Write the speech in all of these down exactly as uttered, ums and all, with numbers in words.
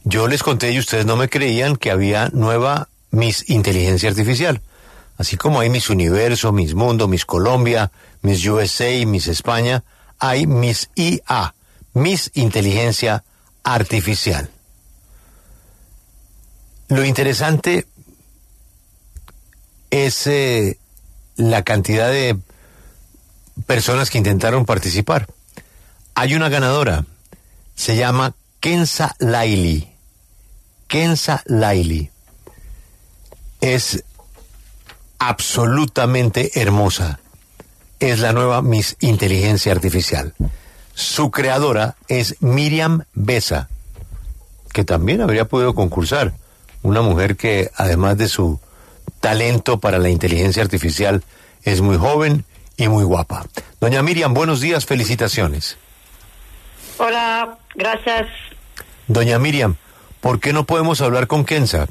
yo les conté y ustedes no me creían que había nueva Miss Inteligencia Artificial. Así como hay Miss Universo, Miss Mundo, Miss Colombia, Miss U S A, Miss España, hay Miss I A, Miss Inteligencia Artificial. Lo interesante es eh, la cantidad de personas que intentaron participar. Hay una ganadora, se llama Kenza Laili. Kenza Laili es absolutamente hermosa. Es la nueva Miss Inteligencia Artificial. Su creadora es Miriam Besa, que también habría podido concursar. Una mujer que, además de su talento para la inteligencia artificial, es muy joven y muy guapa. Doña Miriam, buenos días, felicitaciones. Hola, gracias. Doña Miriam, ¿por qué no podemos hablar con Kenza?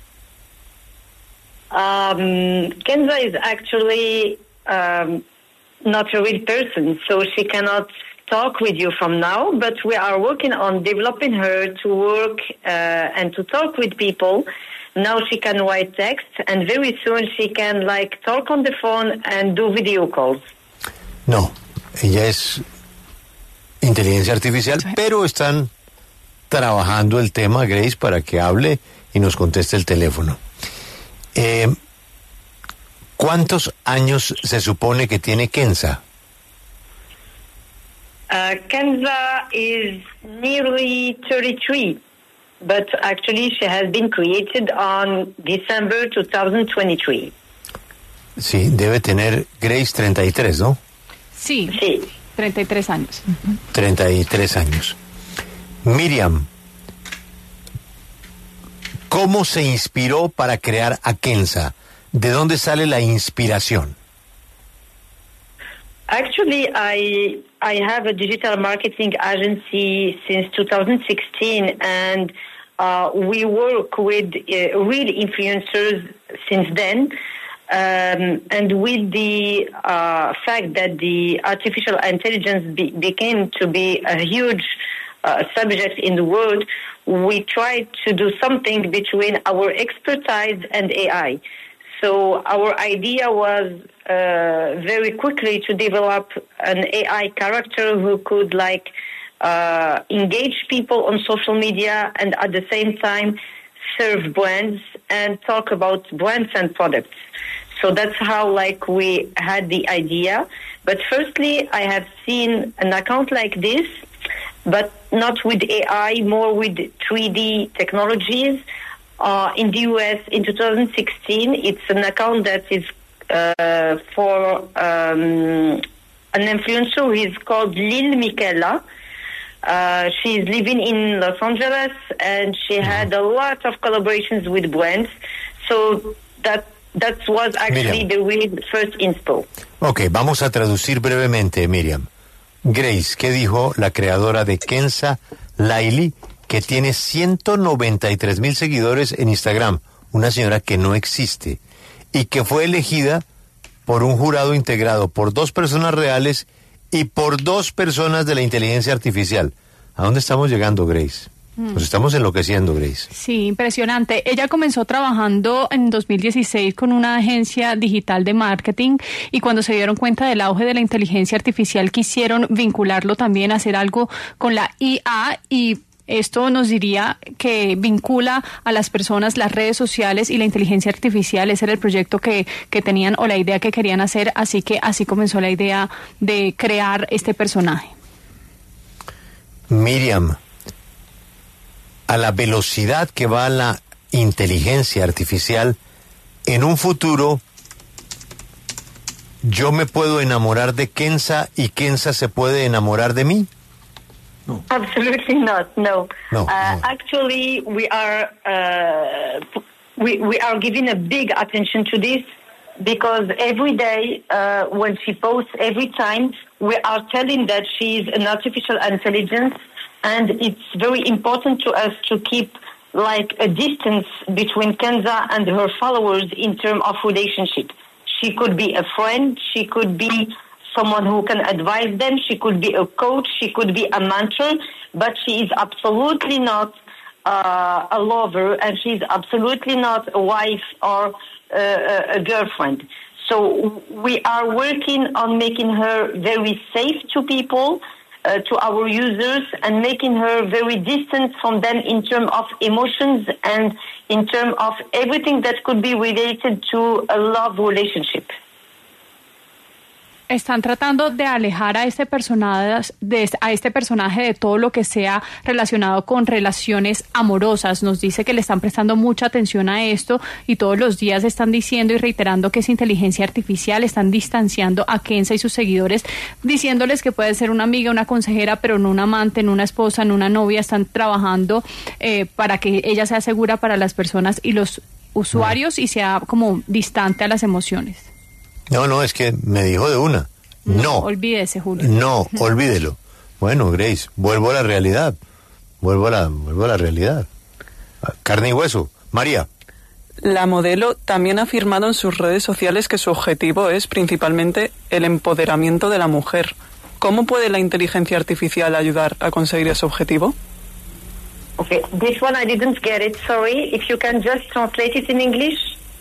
Um, Kenza is actually um, not a real person, so she cannot talk with you from now, but we are working on developing her to work uh, and to talk with people. Now she can write text, and very soon she can like talk on the phone and do video calls. No, ella es inteligencia artificial, pero están trabajando el tema, Grace, para que hable y nos conteste el teléfono. Eh, ¿Cuántos años se supone que tiene Kenza? Uh, Kenza is nearly thirty-three, but actually she has been created on December twenty twenty-three. Sí, debe tener Grace treinta y tres, ¿no? Sí, Sí. treinta y tres años. treinta y tres años. Miriam, ¿cómo se inspiró para crear a Kenza? ¿De dónde sale la inspiración? Actually, I I have a digital marketing agency since two thousand sixteen, and uh, we work with uh, real influencers since then. Um, and with the uh, fact that the artificial intelligence be, became to be a huge uh, subject in the world, we tried to do something between our expertise and A I. So our idea was uh, very quickly to develop an A I character who could like uh, engage people on social media and at the same time serve brands and talk about brands and products. So that's how like we had the idea. But firstly, I have seen an account like this, but not with A I, more with three D technologies. Uh, in the U S in two thousand sixteen, it's an account that is uh, for um, an influencer who is called Lil Michaela. Uh, she's living in Los Angeles, and she had a lot of collaborations with brands. So that that was actually Miriam. The real first inspo. Ok, vamos a traducir brevemente, Miriam. Grace, ¿qué dijo la creadora de Kenza Laili, que tiene ciento noventa y tres mil seguidores en Instagram? Una señora que no existe y que fue elegida por un jurado integrado por dos personas reales y por dos personas de la inteligencia artificial. ¿A dónde estamos llegando, Grace? Nos estamos enloqueciendo, Grace. Sí, impresionante. Ella comenzó trabajando en dos mil dieciséis con una agencia digital de marketing, y cuando se dieron cuenta del auge de la inteligencia artificial quisieron vincularlo también a hacer algo con la I A, y esto nos diría que vincula a las personas, las redes sociales y la inteligencia artificial. Ese era el proyecto que, que tenían, o la idea que querían hacer, así que así comenzó la idea de crear este personaje. Miriam, a la velocidad que va la inteligencia artificial, en un futuro, ¿yo me puedo enamorar de Kenza y Kenza se puede enamorar de mí? No. Absolutely not. No. No, uh, no. Actually, we are uh, we we are giving a big attention to this, because every day uh, when she posts, every time we are telling that she is an artificial intelligence, and it's very important to us to keep like a distance between Kenza and her followers in terms of relationship. She could be a friend. She could be someone who can advise them. She could be a coach. She could be a mentor, but she is absolutely not uh, a lover, and she's absolutely not a wife or uh, a girlfriend. So we are working on making her very safe to people, uh, to our users, and making her very distant from them in terms of emotions and in terms of everything that could be related to a love relationship. Están tratando de alejar a este personaje de, a este personaje de todo lo que sea relacionado con relaciones amorosas. Nos dice que le están prestando mucha atención a esto y todos los días están diciendo y reiterando que es inteligencia artificial. Están distanciando a Kenza y sus seguidores, diciéndoles que puede ser una amiga, una consejera, pero no una amante, no una esposa, no una novia. Están trabajando eh, para que ella sea segura para las personas y los usuarios y sea como distante a las emociones. No, no, es que me dijo de una. No. No, olvídese, Julio. No, olvídelo. Bueno, Grace, vuelvo a la realidad. Vuelvo a la, vuelvo a la realidad. Carne y hueso. María. La modelo también ha afirmado en sus redes sociales que su objetivo es principalmente el empoderamiento de la mujer. ¿Cómo puede la inteligencia artificial ayudar a conseguir ese objetivo? Okay, this one I didn't get it, sorry. If you can just translate it in English.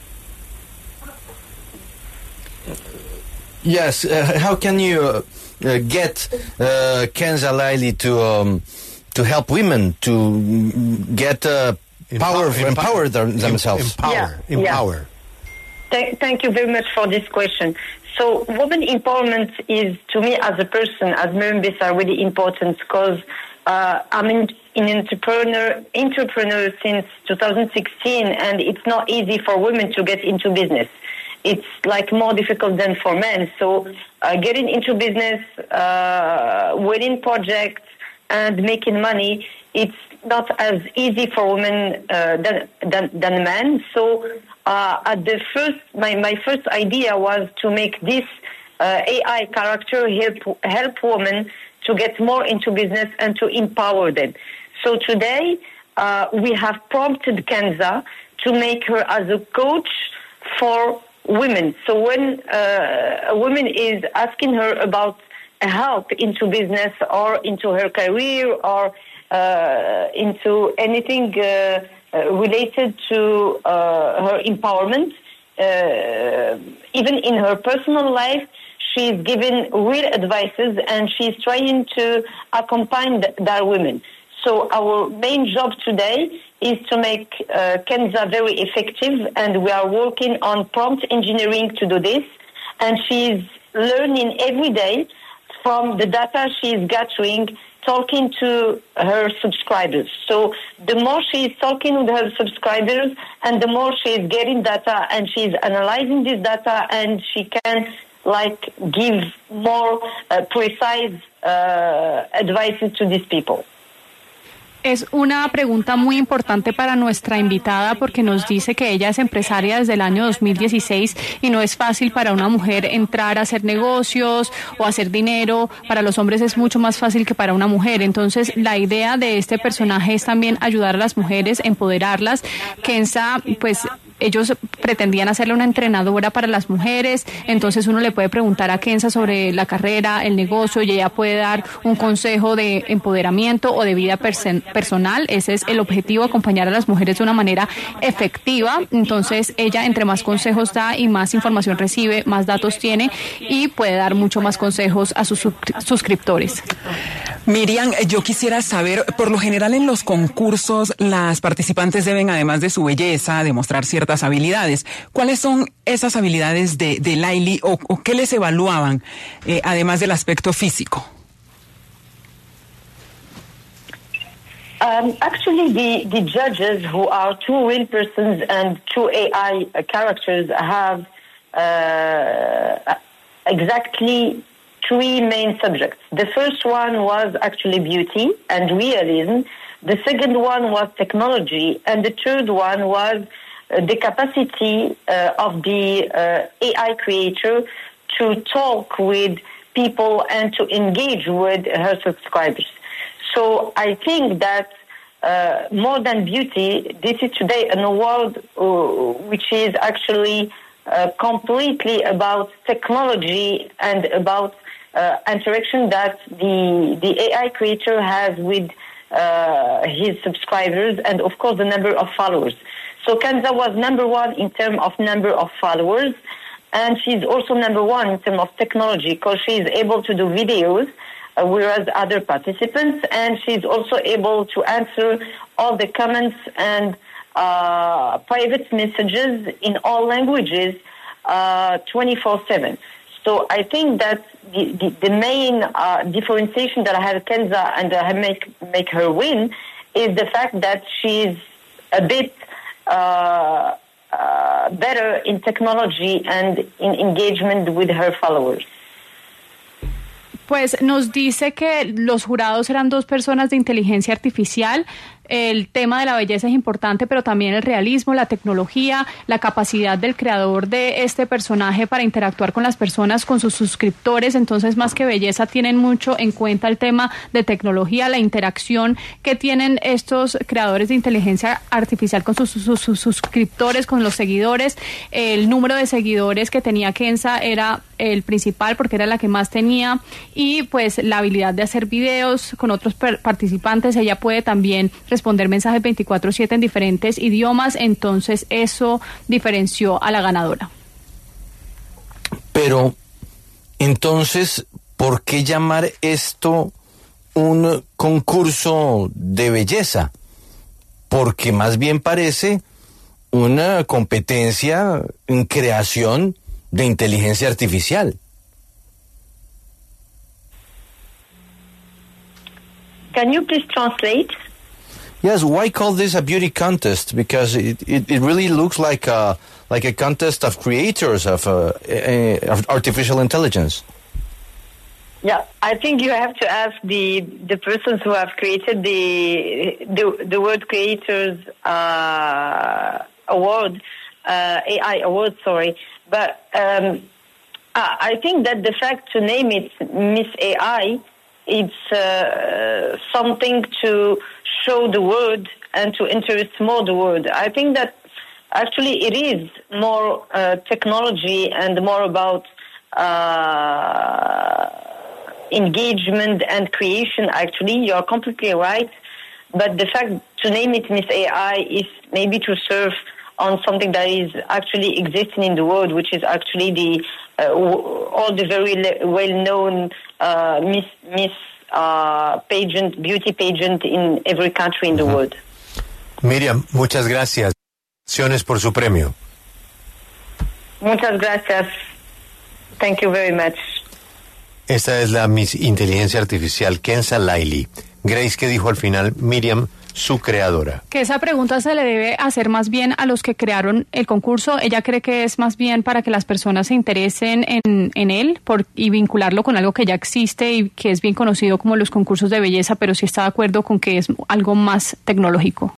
Yes, uh, how can you uh, uh, get uh, Kenza Laili to um, to help women to get uh, power, empower, empower them, themselves? Empower, yeah, empower. Yeah. Th- thank you very much for this question. So, women empowerment is, to me, as a person, as Miriam Bessa, really important because uh, I'm in, an entrepreneur, entrepreneur since two thousand sixteen, and it's not easy for women to get into business. It's like more difficult than for men. So uh, getting into business, uh, winning projects, and making money, it's not as easy for women uh, than, than than men. So uh, at the first, my, my first idea was to make this uh, A I character help help women to get more into business and to empower them. So today uh, we have prompted Kenza to make her as a coach for women. So when uh, a woman is asking her about help into business or into her career or uh, into anything uh, uh, related to uh, her empowerment, uh, even in her personal life, she's giving real advices and she's trying to accompany that women. So our main job today is to make uh, Kenza very effective, and we are working on prompt engineering to do this. And she's learning every day from the data she's gathering, talking to her subscribers. So the more she's talking with her subscribers, and the more she's getting data, and she's analyzing this data, and she can like give more uh, precise uh, advices to these people. Es una pregunta muy importante para nuestra invitada porque nos dice que ella es empresaria desde el año dos mil dieciséis y no es fácil para una mujer entrar a hacer negocios o hacer dinero. Para los hombres es mucho más fácil que para una mujer. Entonces, la idea de este personaje es también ayudar a las mujeres, empoderarlas. Kenza, pues ellos pretendían hacerle una entrenadora para las mujeres, entonces uno le puede preguntar a Kenza sobre la carrera, el negocio, y ella puede dar un consejo de empoderamiento o de vida persen- personal. Ese es el objetivo, acompañar a las mujeres de una manera efectiva. Entonces ella entre más consejos da y más información recibe, más datos tiene y puede dar mucho más consejos a sus suscriptores. Miriam, yo quisiera saber, por lo general en los concursos las participantes deben, además de su belleza, demostrar ciertas habilidades. ¿Cuáles son esas habilidades de, de Laili o, o qué les evaluaban, eh, además del aspecto físico? Um, actually, the, the judges, who are two real persons and two A I characters, have uh, exactly three main subjects. The first one was actually beauty and realism. The second one was technology. And the third one was uh, the capacity uh, of the uh, A I creator to talk with people and to engage with her subscribers. So I think that uh, more than beauty, this is today an award uh, which is actually uh, completely about technology and about Uh, interaction that the the A I creator has with uh, his subscribers and, of course, the number of followers. So Kenza was number one in terms of number of followers, and she's also number one in terms of technology because she's able to do videos, uh, whereas other participants, and she's also able to answer all the comments and uh, private messages in all languages uh, twenty-four seven. So I think that the, the, the main uh, differentiation that I have Kenza and I make make her win is the fact that she's a bit uh, uh, better in technology and in engagement with her followers. Pues nos dice que los jurados eran dos personas de inteligencia artificial. El tema de la belleza es importante, pero también el realismo, la tecnología, la capacidad del creador de este personaje para interactuar con las personas, con sus suscriptores. Entonces, más que belleza, tienen mucho en cuenta el tema de tecnología, la interacción que tienen estos creadores de inteligencia artificial con sus, sus, sus suscriptores, con los seguidores. El número de seguidores que tenía Kenza era el principal porque era la que más tenía, y pues la habilidad de hacer videos con otros participantes. Ella puede también responder mensajes veinticuatro siete en diferentes idiomas, entonces eso diferenció a la ganadora. Pero, entonces, ¿por qué llamar esto un concurso de belleza? Porque más bien parece una competencia en creación de inteligencia artificial. Can you please translate? Yes, why call this a beauty contest? Because it, it, it really looks like a, like a contest of creators of, uh, uh, of artificial intelligence. Yeah, I think you have to ask the the persons who have created the the, the World Creators uh, Award, uh, A I Award, sorry. But um, I think that the fact to name it Miss A I, it's uh, something to show the world and to interest more the world. I think that actually it is more uh, technology and more about uh, engagement and creation. Actually, you're completely right. But the fact to name it Miss A I is maybe to serve on something that is actually existing in the world, which is actually the uh, all the very le- well-known uh, Miss Miss uh, pageant, beauty pageant in every country in the uh-huh. world. Miriam, muchas gracias. Felicitaciones por su premio. Muchas gracias. Thank you very much. Esta es la Miss Inteligencia Artificial, Kenza Laili. Grace, ¿qué dijo al final Miriam, su creadora? Que esa pregunta se le debe hacer más bien a los que crearon el concurso. Ella cree que es más bien para que las personas se interesen en, en él por, y vincularlo con algo que ya existe y que es bien conocido como los concursos de belleza, pero sí está de acuerdo con que es algo más tecnológico.